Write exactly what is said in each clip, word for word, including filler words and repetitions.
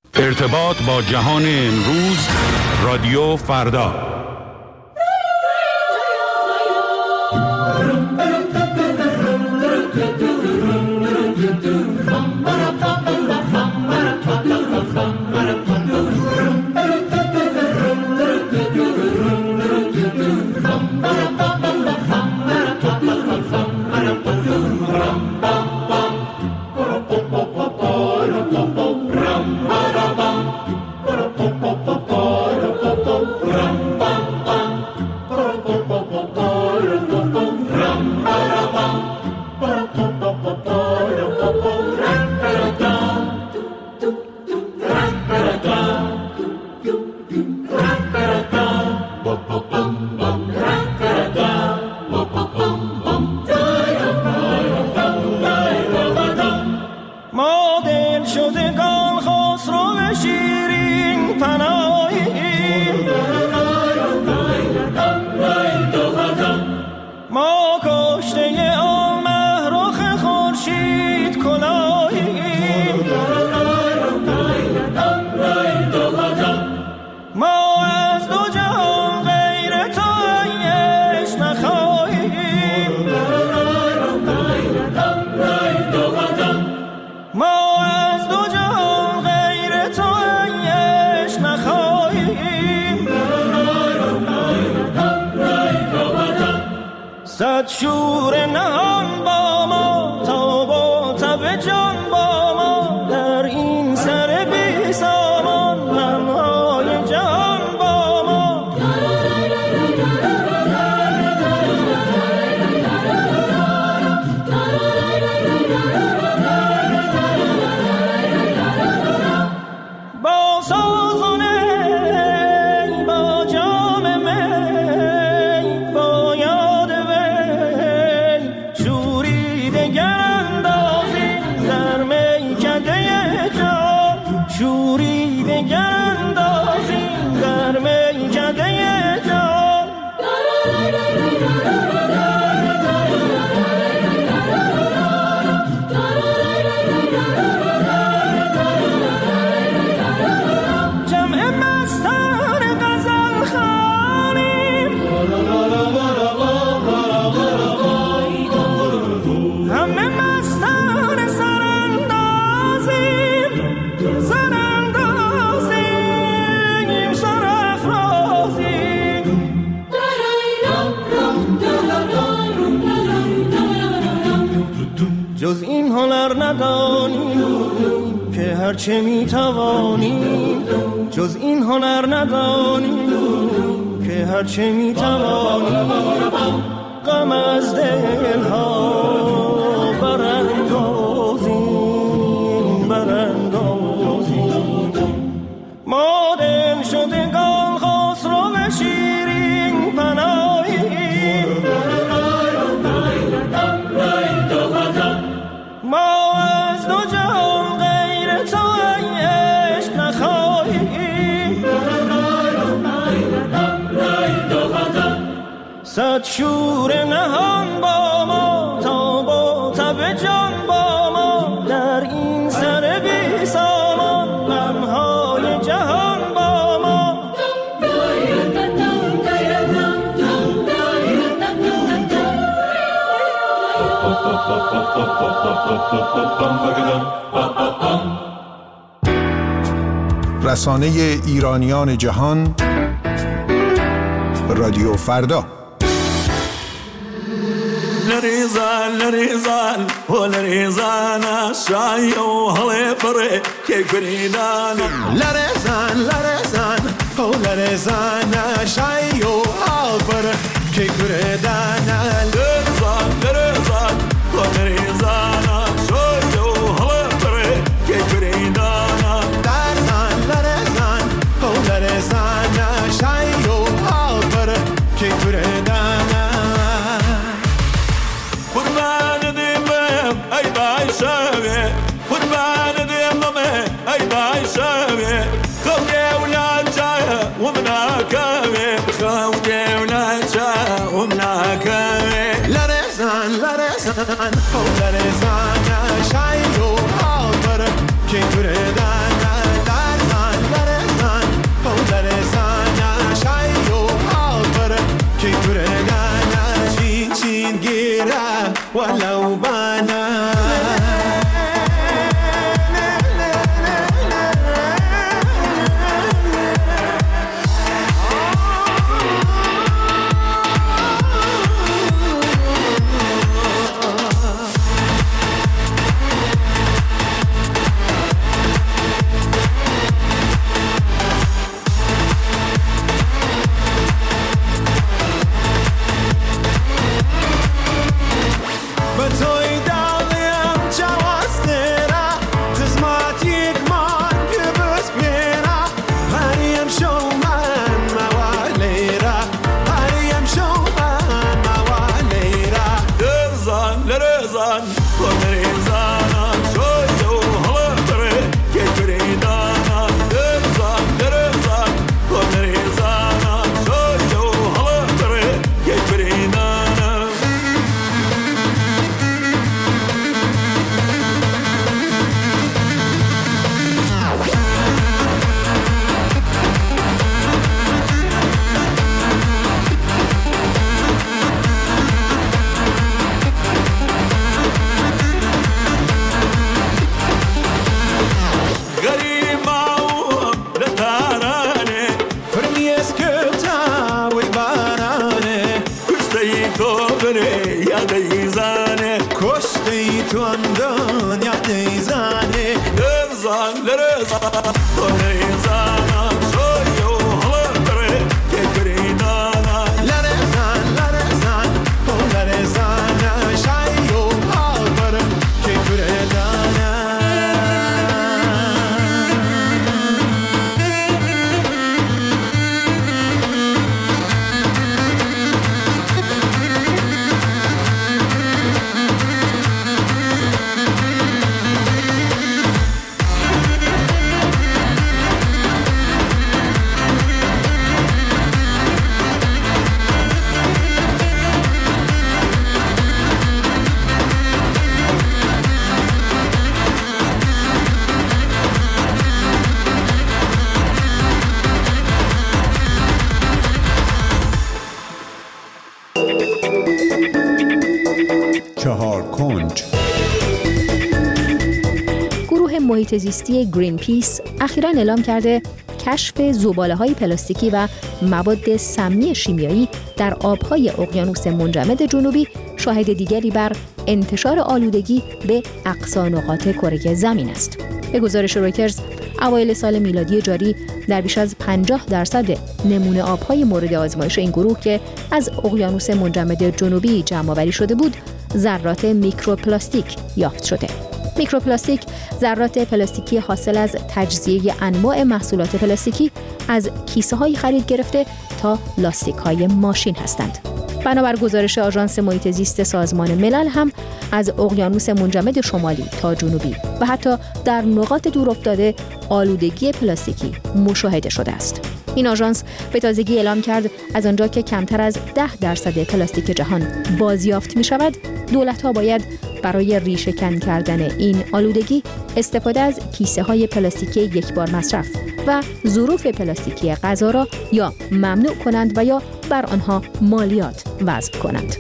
ارتباط با جهان امروز، رادیو فردا. شور نهان با ما تا با تب جان با ما در این سر بی سامان غمهای جهان با ما با سازونه با جام می با یاد شوریده گندازیم در میکده جان جمع مستان غزل خوانیم همه مستان سراندازیم سراندازیم سرافرازیم جز این هنر ندانیم که هرچه میتوانیم جز این هنر ندانیم که هرچه میتوانیم غم از دلها براندازیم براندازیم ما دل شدگان خسرو شیرین پناهیم ما از دو جهان غیر تو ای عشق نخواهیم صد شور نهان با ما تا با تب جان با ما در این سر بی سامان غمهای جهان با ما رسانه ایرانیان جهان، رادیو فردا. لريزان لريزان ولريزان الشاي وهلي فري كي كريدان لريزان لريزان ولريزان الشاي وهلي فري كي كريدان لريزان لريزان ولريزان الشاي وهلي فري كي كريدان لريزان لريزان ولريزان الشاي وهلي فري كي كريدان شاوي قربان ديمه اي باي شاوي خويا ولا جاي ومنا كاوي خويا ولا جاي ومنا كاوي لا رزان لا رزان لا رزان شايو حاضر كي تردان دار چهار کنج. گروه محیط زیستی گرین پیس اخیراً اعلام کرده کشف زباله‌های پلاستیکی و مواد سمی شیمیایی در آب‌های اقیانوس منجمد جنوبی شاهد دیگری بر انتشار آلودگی به اقصا نقاط کره زمین است. به گزارش رویترز، اوایل سال میلادی جاری در بیش از پنجاه درصد نمونه آب‌های مورد آزمایش این گروه که از اقیانوس منجمد جنوبی جمع‌آوری شده بود، ذرات میکروپلاستیک یافت شده. میکروپلاستیک ذرات پلاستیکی حاصل از تجزیه انواع محصولات پلاستیکی از کیسه‌های خرید گرفته تا لاستیک‌های ماشین هستند. بنابر گزارش آژانس محیط زیست سازمان ملل هم از اقیانوس منجمد شمالی تا جنوبی و حتی در نقاط دورافتاده آلودگی پلاستیکی مشاهده شده است. این آژانس به تازگی اعلام کرد از آنجا که کمتر از ده درصد پلاستیک جهان بازیافت می شود، دولت‌ها باید برای ریشه‌کن کردن این آلودگی استفاده از کیسه‌های پلاستیکی یکبار مصرف و ظروف پلاستیکی غذا را یا ممنوع کنند و یا بر آنها مالیات وضع کنند.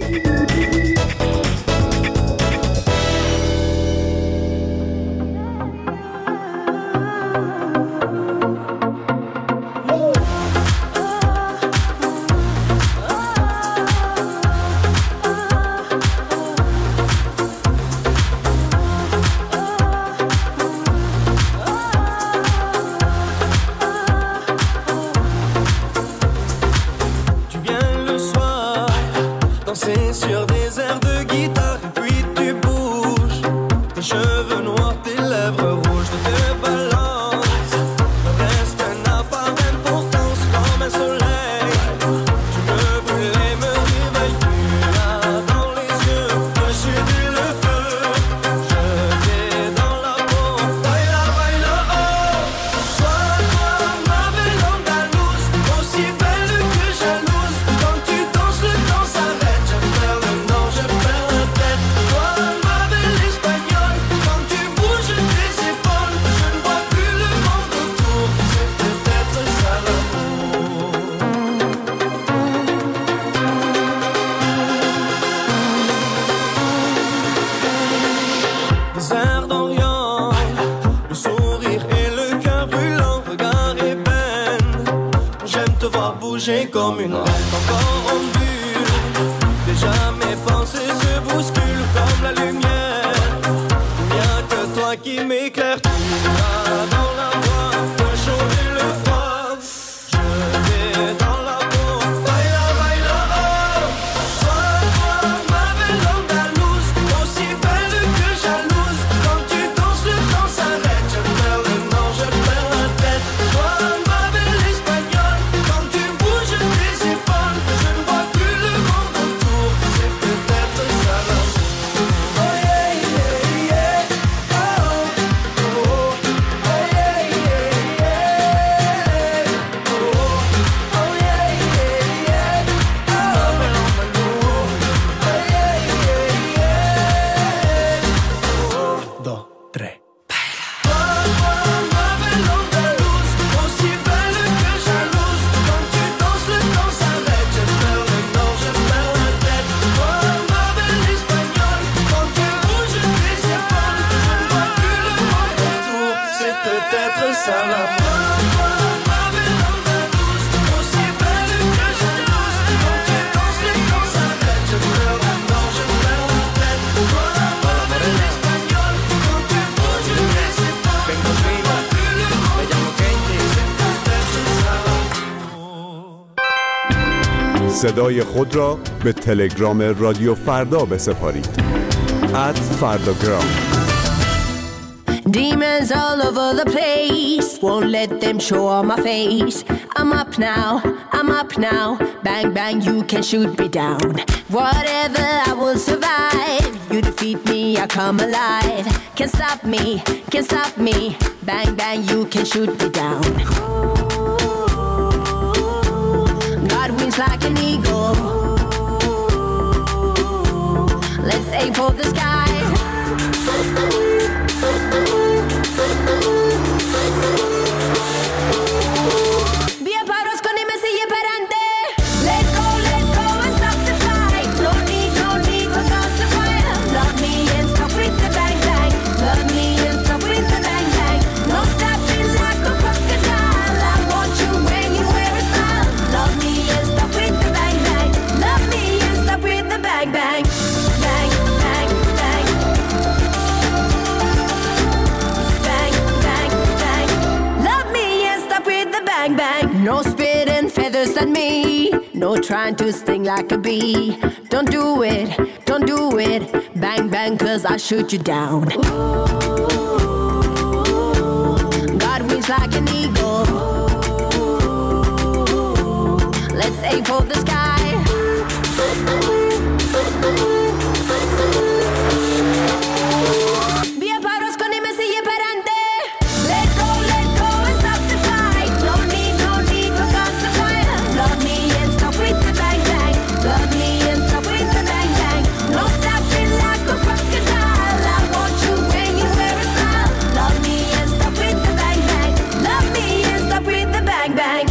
Sur des airs de guitare et puis tu bouges tes cheveux noirs, tes lèvres rouges, tu te balances. Le reste n'a pas d'importance comme un soleil. Tu me brûles et me réveilles, tu l'as dans les yeux. Je suis du le feu, je t'ai dans la peau. Baila, baila, oh. Toi, toi, ma belle andalouse, aussi belle que jalouse. Quand tu danses, le temps s'arrête. Des airs d'Orient, le sourire et le cœur brûlant, regard ébène. J'aime te voir bouger comme une reine, encore en bulle. Déjà mes pensées se bousculent comme la lumière. Il n'y a que toi qui m'éclaire, tu as dans la voix le chaud et le froid. Je t'ai dans la peau, baila, baila, oh. Toi, toi, ma belle andalouse, aussi belle que jalouse. Quand tu danses, le temps s'arrête. Je perds le nord, je perds la tête. Toi, ma belle espagnole, quand tu bouges tes épaules, je ne vois plus le monde autour. C'est peut-être ça là. Oh yeah, yeah, yeah. Oh, oh, oh. Oh yeah, yeah, yeah. Oh, oh yeah, yeah, yeah. Oh, ma belle andalouse. Oh yeah, yeah, yeah. Oh, dos, tres. Toi, toi, ma belle andalouse, aussi belle que jalouse. Quand tu danses, le temps s'arrête. Je perds le nord, je perds la tête. Toi, ma belle espagnole, quand tu bouges tes épaules, je ne vois plus le monde autour. C'est peut-être ça la Toi, toi, ma belle andalouse, aussi belle que jalouse. Quand tu danses, le temps s'arrête. Je perds le nord, je perds la tête. Toi, ma belle espagnole, quand tu bouges tes épaules, je ne vois plus le monde صدای خود را به تلگرام رادیو فردا بسپارید. ات فرداگرام. Demons all over the place, won't let them show on my face. I'm up now, I'm up now, bang bang you can shoot me down. Whatever, I will survive, you defeat me, I come alive. Can't stop me, can't stop me, bang bang you can shoot me down. God wins like an eagle, let's aim for the sky. بیا پرواز کنیم مثل یه پرنده. Let go, let go and stop the fight. No need, no need for cause the fire. Love me and stop with the bang bang. Love me and stop with the bang bang. No stopping like a crocodile. I want you when you wear a smile. Love me and stop with the bang bang. Love me and stop with the bang bang. Bang, bang, bang. Bang, bang, bang. Love me and stop with the bang bang. No spitting feathers at me. No trying to sting like a bee. Don't do it, don't do it. Bang bang cause I shoot you down. God wins like an eagle, let's aim for the sky. بیا پرواز کنیم مثل یه پرنده. Let go, let go and stop the fight. No need, no need for cause the fire. Love me and stop with the bang bang. Love me and stop with the bang bang. No stopping like a crocodile. I want you when you wear a smile. Love me and stop with the bang bang. Love me and stop with the bang bang.